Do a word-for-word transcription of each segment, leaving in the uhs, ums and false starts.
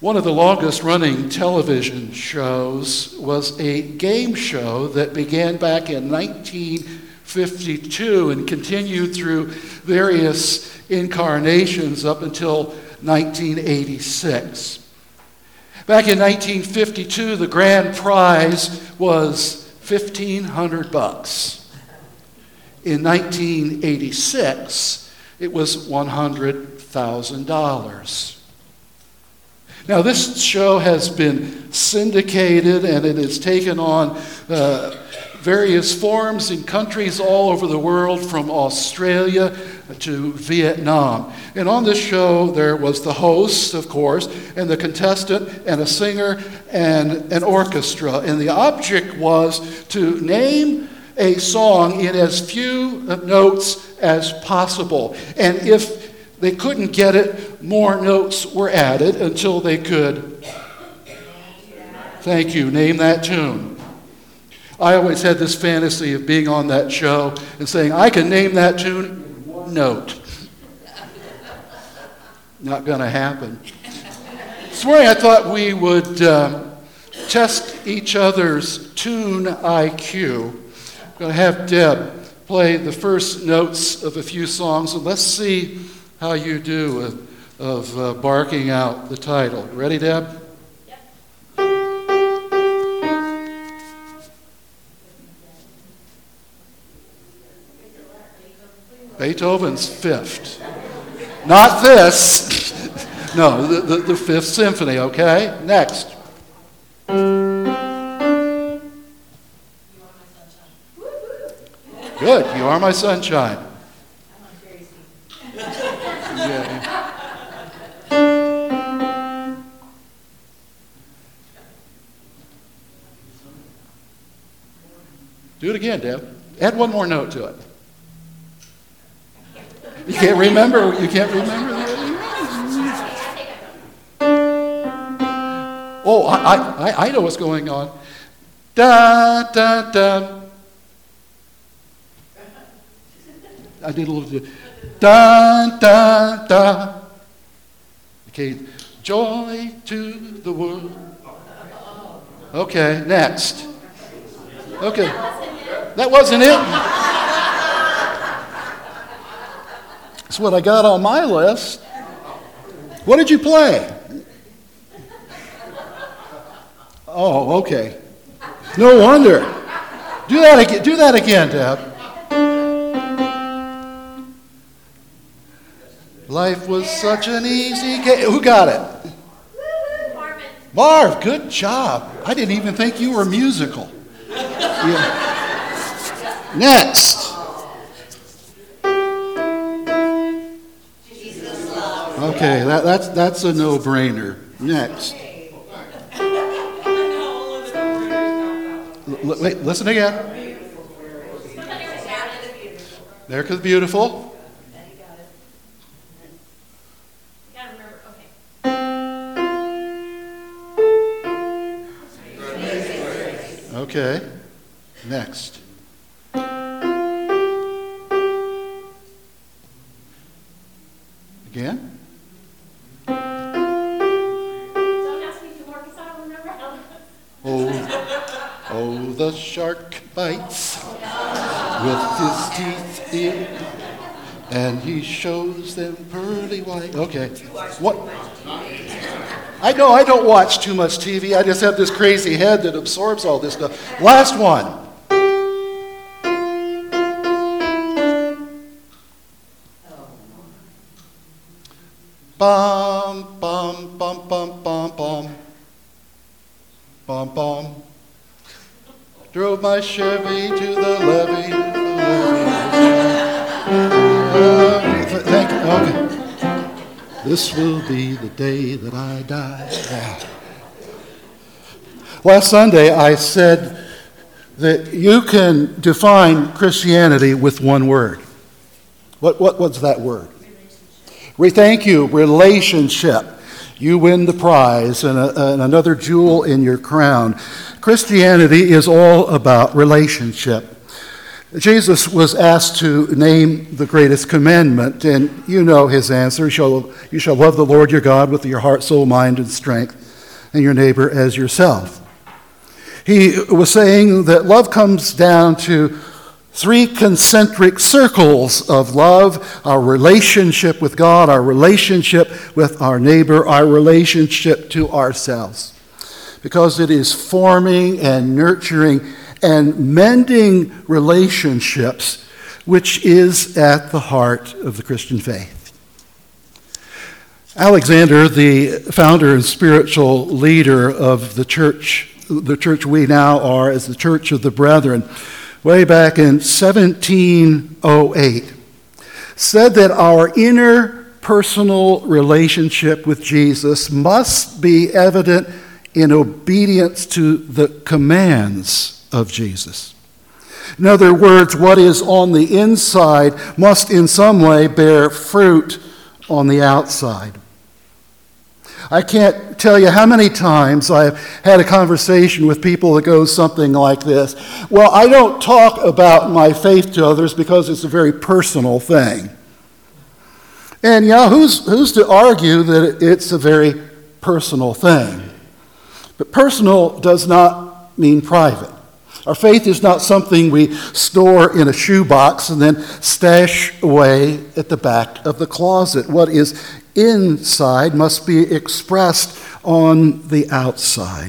One of the longest-running television shows was a game show that began back in nineteen fifty-two and continued through various incarnations up until nineteen eighty-six. Back in nineteen fifty-two, the grand prize was fifteen hundred bucks. In nineteen eighty-six, it was one hundred thousand dollars. Now, this show has been syndicated, and it has taken on uh, various forms in countries all over the world, from Australia to Vietnam. And on this show, there was the host, of course, and the contestant, and a singer, and an orchestra. And the object was to name a song in as few notes as possible. And if they couldn't get it, more notes were added until they could, thank you, name that tune. I always had this fantasy of being on that show and saying, I can name that tune in one note. Not going to happen. This morning I thought we would um, test each other's tune I Q. I'm going to have Deb play the first notes of a few songs, and let's see how you do of, of uh, barking out the title. Ready, Deb? Yep. Beethoven's Fifth. Not this. No, the, the, the Fifth Symphony, okay? Next. Good, You Are My Sunshine. Yeah. Do it again, Deb. Add one more note to it. You can't remember. You can't remember that. Oh, I, I, I know what's going on. Da da da. I did a little bit. Da da da. Okay, joy to the world. Okay, next. Okay, that wasn't it. That's what I got on my list. What did you play? Oh, okay. No wonder. Do that again. Do that again, Deb. Life was such an easy game. Who got it? Marv, good job. I didn't even think you were musical. Yeah. Next. Okay, that, that's that's a no-brainer. Next. L- wait, listen again. There comes beautiful. Okay, next. Again? Don't ask me to work, because I don't remember how. Oh, oh, the shark bites with his teeth in, and he shows them pearly white. Okay, what? I know I don't watch too much T V. I just have this crazy head that absorbs all this stuff. Last one. Bum, bum, bum, bum, bum, bum. Bum, bum. Drove my Chevy to the levee. Uh, thank you. Okay. This will be the day that I die. Yeah. Last Sunday, I said that you can define Christianity with one word. What, what what's that word? Re- thank you, relationship. You win the prize and, a, and another jewel in your crown. Christianity is all about relationship. Jesus was asked to name the greatest commandment, and you know his answer. You shall, you shall love the Lord your God with your heart, soul, mind, and strength, and your neighbor as yourself. He was saying that love comes down to three concentric circles of love: our relationship with God, our relationship with our neighbor, our relationship to ourselves. Because it is forming and nurturing and mending relationships, which is at the heart of the Christian faith. Alexander, the founder and spiritual leader of the church, the church we now are as the Church of the Brethren, way back in seventeen oh eight, said that our inner personal relationship with Jesus must be evident in obedience to the commands of Jesus. In other words, what is on the inside must in some way bear fruit on the outside. I can't tell you how many times I've had a conversation with people that goes something like this. Well, I don't talk about my faith to others because it's a very personal thing. And, you know, who's, who's to argue that it's a very personal thing? But personal does not mean private. Our faith is not something we store in a shoebox and then stash away at the back of the closet. What is inside must be expressed on the outside.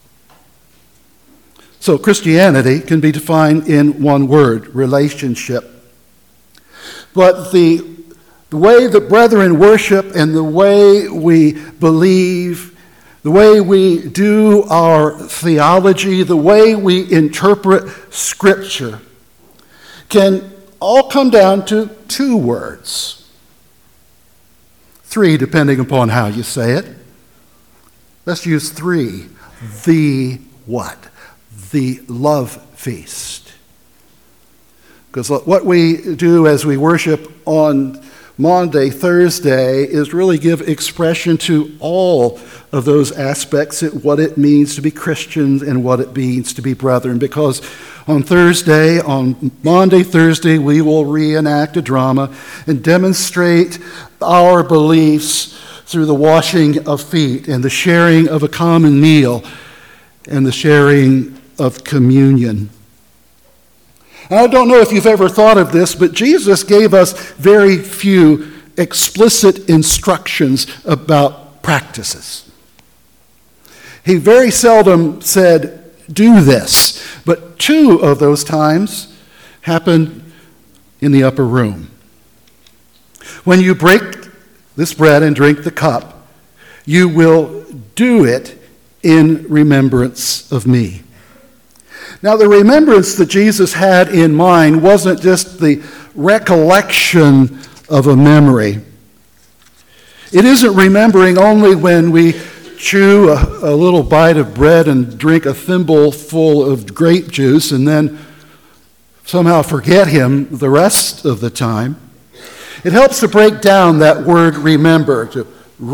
So Christianity can be defined in one word: relationship. But the, the way that brethren worship and the way we believe, the way we do our theology, the way we interpret Scripture can all come down to two words. Three, depending upon how you say it. Let's use three. The what? The love feast. Because what we do as we worship on Maundy Thursday is really give expression to all of those aspects of what it means to be Christians and what it means to be brethren. Because on Thursday, on Maundy Thursday, we will reenact a drama and demonstrate our beliefs through the washing of feet and the sharing of a common meal and the sharing of communion. And I don't know if you've ever thought of this, but Jesus gave us very few explicit instructions about practices. He very seldom said, do this, but two of those times happened in the upper room. When you break this bread and drink the cup, you will do it in remembrance of me. Now, the remembrance that Jesus had in mind wasn't just the recollection of a memory. It isn't remembering only when we chew a, a little bite of bread and drink a thimble full of grape juice and then somehow forget him the rest of the time. It helps to break down that word remember, to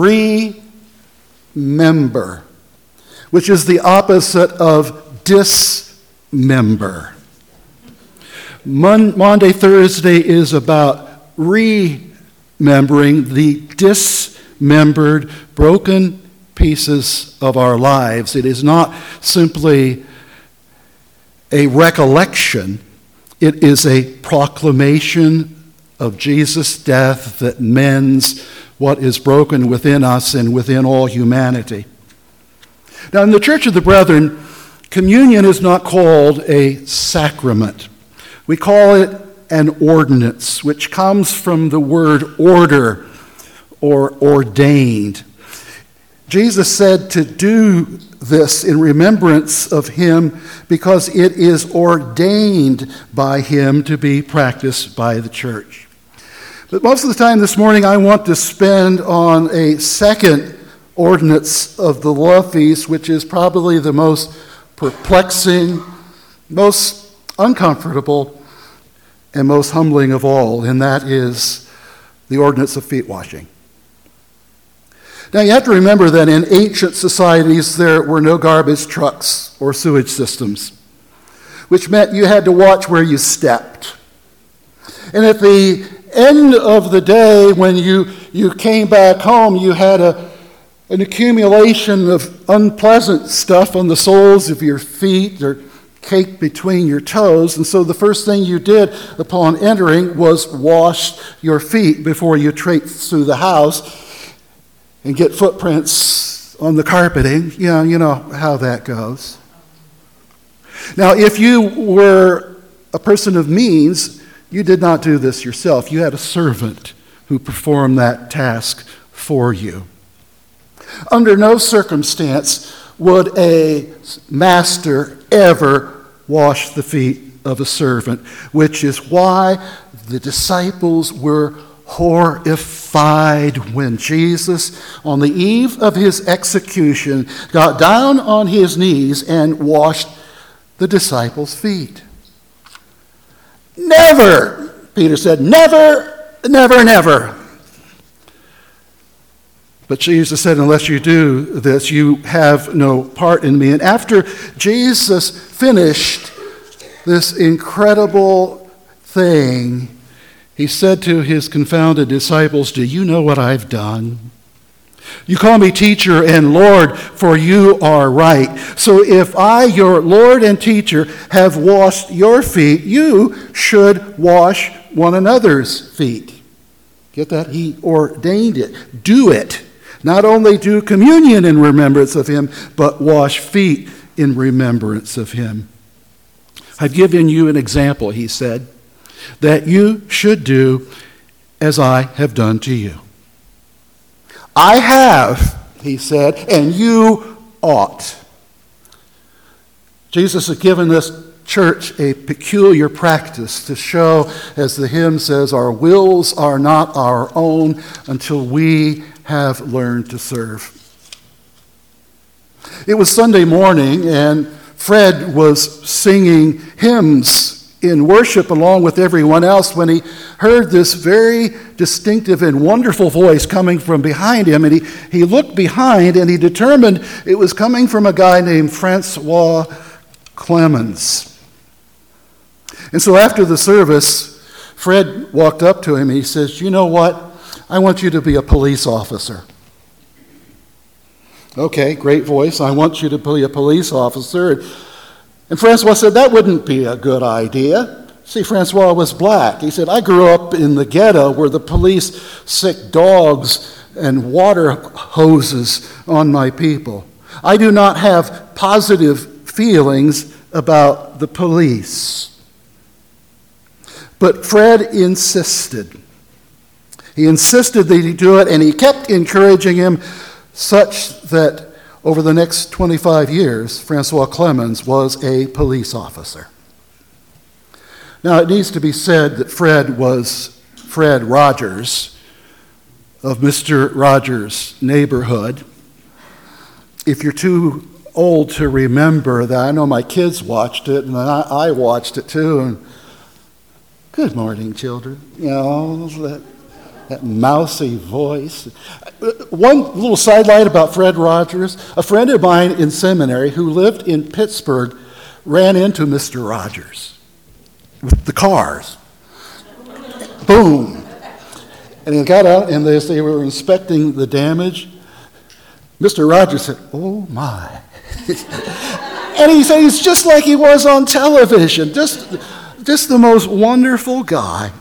remember, which is the opposite of dismember. Mon- Maundy Thursday is about remembering the dismembered, broken pieces of our lives. It is not simply a recollection, it is a proclamation of Jesus' death that mends what is broken within us and within all humanity. Now, in the Church of the Brethren, communion is not called a sacrament. We call it an ordinance, which comes from the word order or ordained. Jesus said to do this in remembrance of him because it is ordained by him to be practiced by the church. But most of the time this morning I want to spend on a second ordinance of the love feast, which is probably the most perplexing, most uncomfortable, and most humbling of all, and that is the ordinance of feet washing. Now, you have to remember that in ancient societies, there were no garbage trucks or sewage systems. which meant you had to watch where you stepped. And at the end of the day, when you, you came back home, you had a, an accumulation of unpleasant stuff on the soles of your feet or caked between your toes. And so the first thing you did upon entering was wash your feet before you traipsed through the house and get footprints on the carpeting. You know, you know how that goes. Now, if you were a person of means, you did not do this yourself. You had a servant who performed that task for you. Under no circumstance would a master ever wash the feet of a servant, which is why the disciples were horrified when Jesus, on the eve of his execution, got down on his knees and washed the disciples' feet. Never, Peter said, never, never, never. But Jesus said, unless you do this, you have no part in me. And after Jesus finished this incredible thing, he said to his confounded disciples, do you know what I've done? You call me teacher and Lord, for you are right. So if I, your Lord and teacher, have washed your feet, you should wash one another's feet. Get that? He ordained it. Do it. Not only do communion in remembrance of him, but wash feet in remembrance of him. I've given you an example, he said, that you should do as I have done to you. I have, he said, and you ought. Jesus has given this church a peculiar practice to show, as the hymn says, our wills are not our own until we have learned to serve. It was Sunday morning, and Fred was singing hymns in worship along with everyone else when he heard this very distinctive and wonderful voice coming from behind him. And he, he looked behind and he determined it was coming from a guy named Francois Clemens. And so after the service, Fred walked up to him and he says, you know what? I want you to be a police officer. Okay, great voice. I want you to be a police officer. And Francois said, that wouldn't be a good idea. See, Francois was black. He said, I grew up in the ghetto where the police sick dogs and water hoses on my people. I do not have positive feelings about the police. But Fred insisted. He insisted that he do it, and he kept encouraging him such that over the next twenty-five years, Francois Clemens was a police officer. Now, it needs to be said that Fred was Fred Rogers of Mister Rogers' Neighborhood. If you're too old to remember that, I know my kids watched it, and I, I watched it too, and good morning, children. You know, that... That mousy voice. One little sidelight about Fred Rogers. A friend of mine in seminary who lived in Pittsburgh ran into Mister Rogers with the cars. Boom. And he got out, and as they were inspecting the damage, Mister Rogers said, oh my. And he said he's just like he was on television. Just, just the most wonderful guy.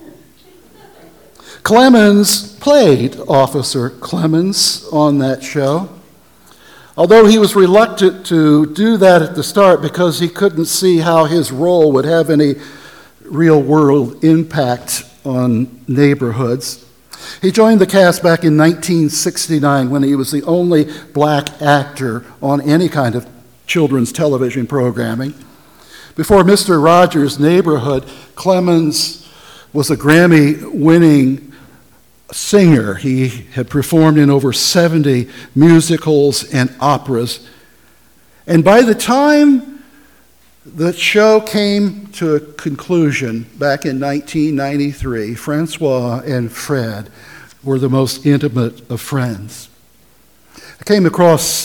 Clemens played Officer Clemens on that show, although he was reluctant to do that at the start because he couldn't see how his role would have any real-world impact on neighborhoods. He joined the cast back in nineteen sixty-nine when he was the only black actor on any kind of children's television programming. Before Mister Rogers' Neighborhood, Clemens was a Grammy-winning singer. He had performed in over seventy musicals and operas. And by the time the show came to a conclusion back in nineteen ninety-three, Francois and Fred were the most intimate of friends. I came across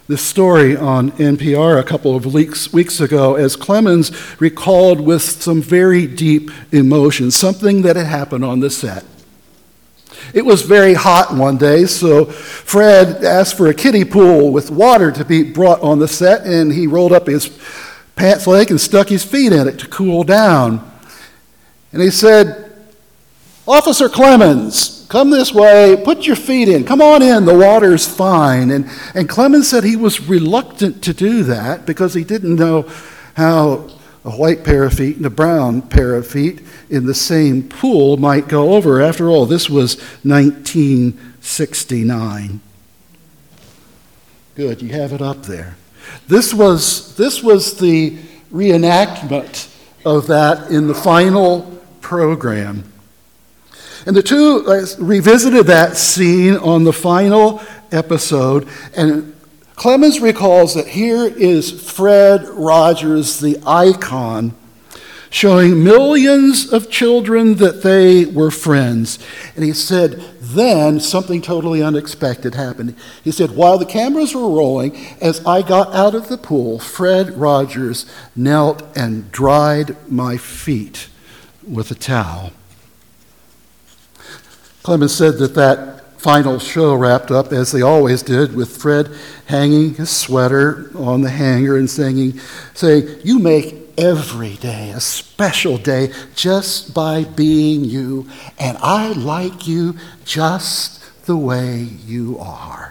this story on N P R a couple of weeks, weeks ago as Clemens recalled with some very deep emotion something that had happened on the set. It was very hot one day, so Fred asked for a kiddie pool with water to be brought on the set, and he rolled up his pants leg and stuck his feet in it to cool down. And he said, "Officer Clemens, come this way, put your feet in, come on in, the water's fine." And, and Clemens said he was reluctant to do that because he didn't know how a white pair of feet and a brown pair of feet in the same pool might go over. After all, this was nineteen sixty-nine. Good, you have it up there. This was, this was the reenactment of that in the final program. And the two uh, revisited that scene on the final episode, and Clemens recalls that here is Fred Rogers, the icon, showing millions of children that they were friends. And he said, then something totally unexpected happened. He said, while the cameras were rolling, as I got out of the pool, Fred Rogers knelt and dried my feet with a towel. Clemens said that that final show wrapped up, as they always did, with Fred hanging his sweater on the hanger and singing, saying, "You make every day a special day just by being you, and I like you just the way you are."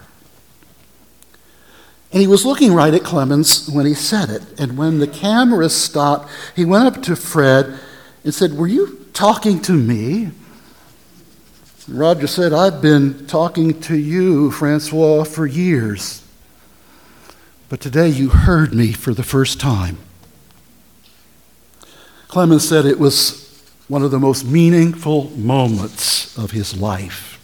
And he was looking right at Clemens when he said it, and when the camera stopped, he went up to Fred and said, "Were you talking to me?" Roger said, "I've been talking to you, Francois, for years. But today you heard me for the first time." Clemens said it was one of the most meaningful moments of his life.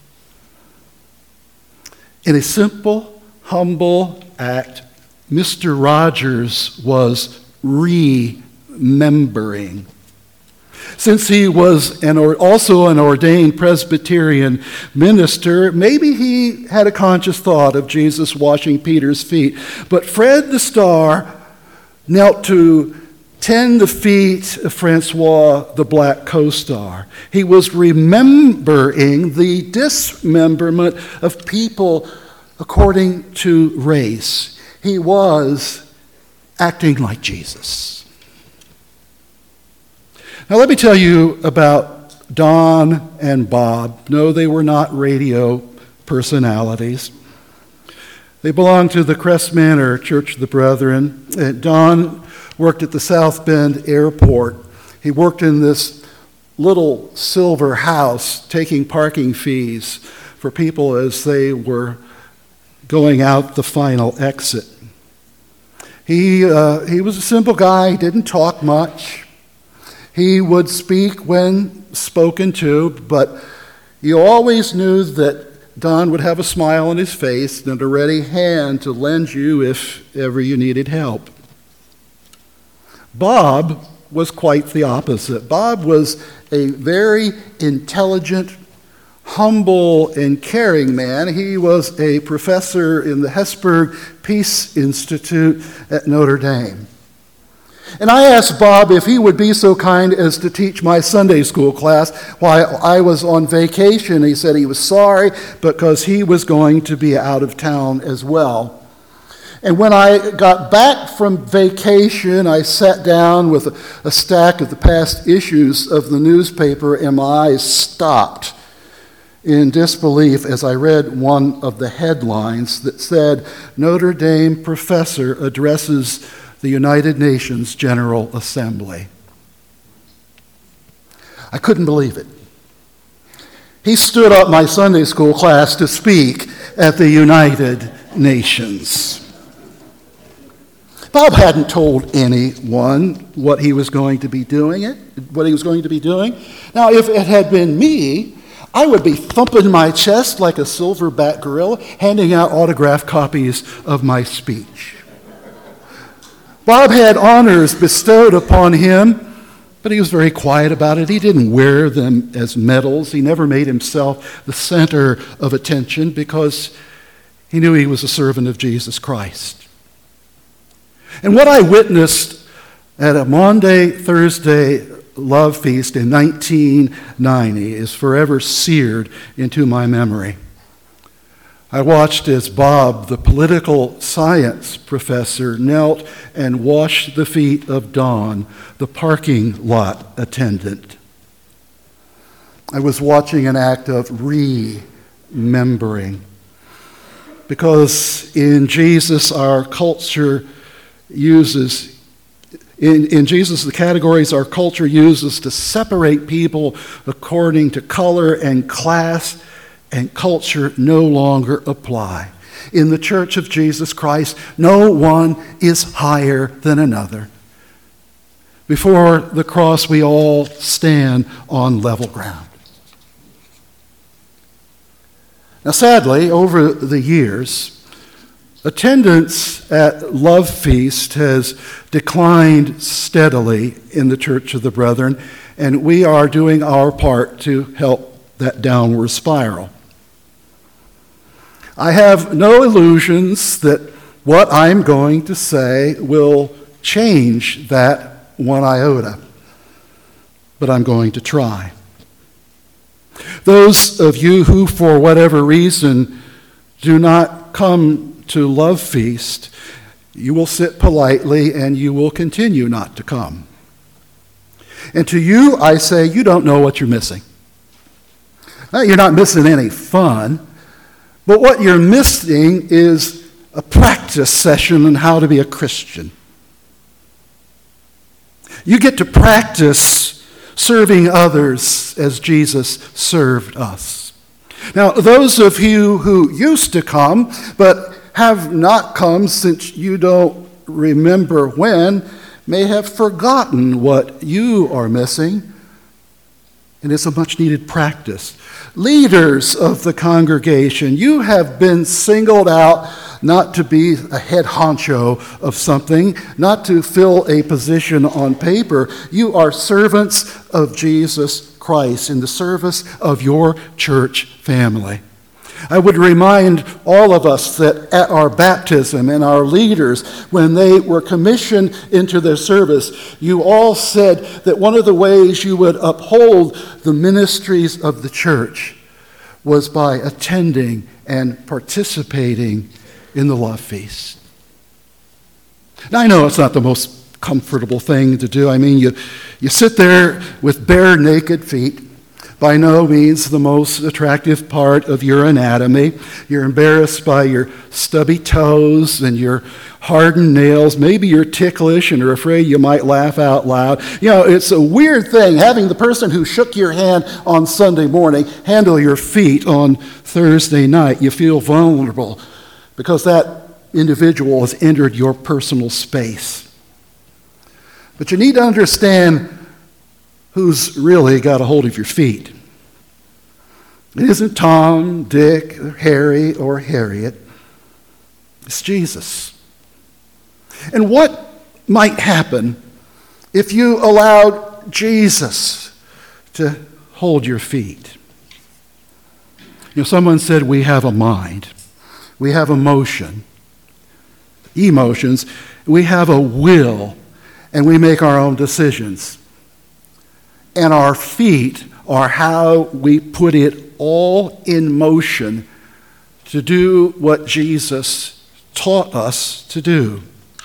In a simple, humble act, Mister Rogers was remembering. Since he was an or also an ordained Presbyterian minister, maybe he had a conscious thought of Jesus washing Peter's feet. But Fred the Star knelt to tend the feet of Francois the Black Co-Star. He was remembering the dismemberment of people according to race. He was acting like Jesus. Now let me tell you about Don and Bob. No, they were not radio personalities. They belonged to the Crest Manor Church of the Brethren. Uh, Don worked at the South Bend Airport. He worked in this little silver house taking parking fees for people as they were going out the final exit. He, uh, he was a simple guy. He didn't talk much. He would speak when spoken to, but you always knew that Don would have a smile on his face and a ready hand to lend you if ever you needed help. Bob was quite the opposite. Bob was a very intelligent, humble, and caring man. He was a professor in the Hesburgh Peace Institute at Notre Dame. And I asked Bob if he would be so kind as to teach my Sunday school class while I was on vacation. He said he was sorry because he was going to be out of town as well. And when I got back from vacation, I sat down with a, a stack of the past issues of the newspaper, and my eyes stopped in disbelief as I read one of the headlines that said, "Notre Dame professor addresses the United Nations General Assembly." I couldn't believe it. He stood up my Sunday school class to speak at the United Nations. Bob hadn't told anyone what he was going to be doing it, what he was going to be doing. Now, if it had been me, I would be thumping my chest like a silverback gorilla, handing out autographed copies of my speech. Bob had honors bestowed upon him, but he was very quiet about it. He didn't wear them as medals. He never made himself the center of attention because He knew he was a servant of Jesus Christ. And what I witnessed at a Maundy Thursday love feast in nineteen ninety is forever seared into my memory. I watched as Bob, the political science professor, knelt and washed the feet of Don, the parking lot attendant. I was watching an act of remembering, because in Jesus our culture uses, in, in Jesus the categories our culture uses to separate people according to color and class and culture no longer apply. In the Church of Jesus Christ, no one is higher than another. Before the cross, we all stand on level ground. Now, sadly, over the years, attendance at Love Feast has declined steadily in the Church of the Brethren, and we are doing our part to help that downward spiral. I have no illusions that what I'm going to say will change that one iota, but I'm going to try. Those of you who, for whatever reason, do not come to Love Feast, you will sit politely and you will continue not to come. And to you, I say, you don't know what you're missing. Now, you're not missing any fun. But what you're missing is a practice session on how to be a Christian. You get to practice serving others as Jesus served us. Now, those of you who used to come but have not come since you don't remember when may have forgotten what you are missing, and it's a much-needed practice. Leaders of the congregation, you have been singled out not to be a head honcho of something, not to fill a position on paper. You are servants of Jesus Christ in the service of your church family. I would remind all of us that at our baptism and our leaders, when they were commissioned into their service, you all said that one of the ways you would uphold the ministries of the church was by attending and participating in the Love Feast. Now, I know it's not the most comfortable thing to do. I mean, you, you sit there with bare, naked feet. By no means the most attractive part of your anatomy. You're embarrassed by your stubby toes and your hardened nails. Maybe you're ticklish and are afraid you might laugh out loud. You know, it's a weird thing having the person who shook your hand on Sunday morning handle your feet on Thursday night. You feel vulnerable because that individual has entered your personal space. But you need to understand who's really got a hold of your feet. It isn't Tom, Dick, or Harry, or Harriet. It's Jesus. And what might happen if you allowed Jesus to hold your feet? You know, someone said we have a mind. We have emotion, emotions. We have a will, and we make our own decisions. And our feet are how we put it all in motion to do what Jesus taught us to do.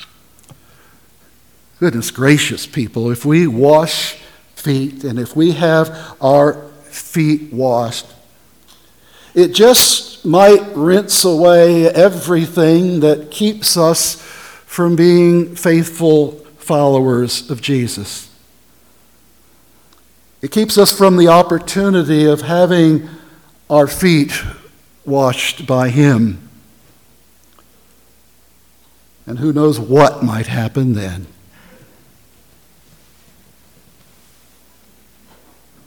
Goodness gracious, people, if we wash feet and if we have our feet washed, it just might rinse away everything that keeps us from being faithful followers of Jesus. It keeps us from the opportunity of having our feet washed by Him. And who knows what might happen then.